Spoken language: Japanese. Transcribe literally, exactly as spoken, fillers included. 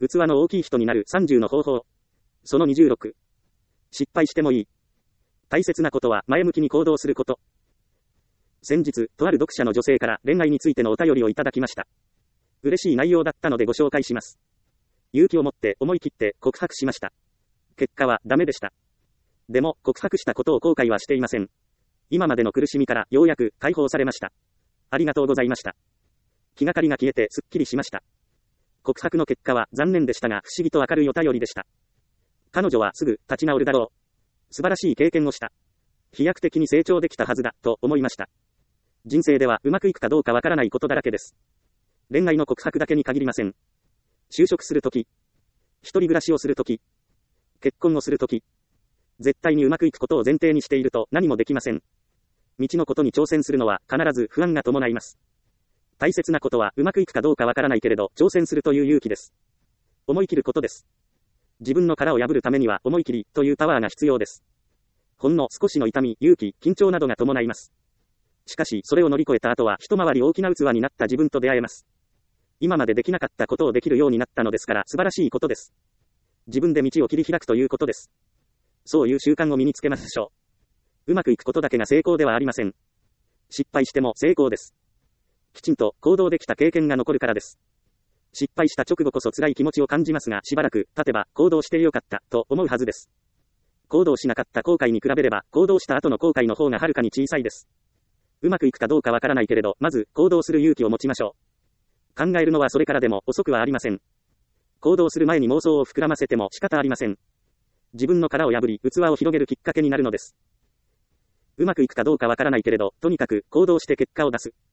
器の大きい人になるさんじゅうの方法。そのにじゅうろく。失敗してもいい。大切なことは前向きに行動すること。先日、とある読者の女性から恋愛についてのお便りをいただきました。嬉しい内容だったのでご紹介します。勇気を持って思い切って告白しました。結果はダメでした。でも、告白したことを後悔はしていません。今までの苦しみからようやく解放されました。ありがとうございました。気がかりが消えてすっきりしました。告白の結果は残念でしたが不思議と明るいお便りでした。彼女はすぐ立ち直るだろう。素晴らしい経験をした。飛躍的に成長できたはずだ、と思いました。人生ではうまくいくかどうかわからないことだらけです。恋愛の告白だけに限りません。就職するとき、一人暮らしをするとき、結婚をするとき、絶対にうまくいくことを前提にしていると何もできません。未知のことに挑戦するのは必ず不安が伴います。大切なことはうまくいくかどうかわからないけれど挑戦するという勇気です。思い切ることです。自分の殻を破るためには思い切りというパワーが必要です。ほんの少しの痛み、勇気、緊張などが伴います。しかしそれを乗り越えた後は一回り大きな器になった自分と出会えます。今までできなかったことをできるようになったのですから素晴らしいことです。自分で道を切り開くということです。そういう習慣を身につけましょう。うまくいくことだけが成功ではありません。失敗しても成功です。きちんと行動できた経験が残るからです。失敗した直後こそ辛い気持ちを感じますがしばらく経てば行動してよかったと思うはずです。行動しなかった後悔に比べれば行動した後の後悔の方がはるかに小さいです。うまくいくかどうかわからないけれどまず行動する勇気を持ちましょう。考えるのはそれからでも遅くはありません。行動する前に妄想を膨らませても仕方ありません。自分の殻を破り器を広げるきっかけになるのです。うまくいくかどうかわからないけれどとにかく行動して結果を出す。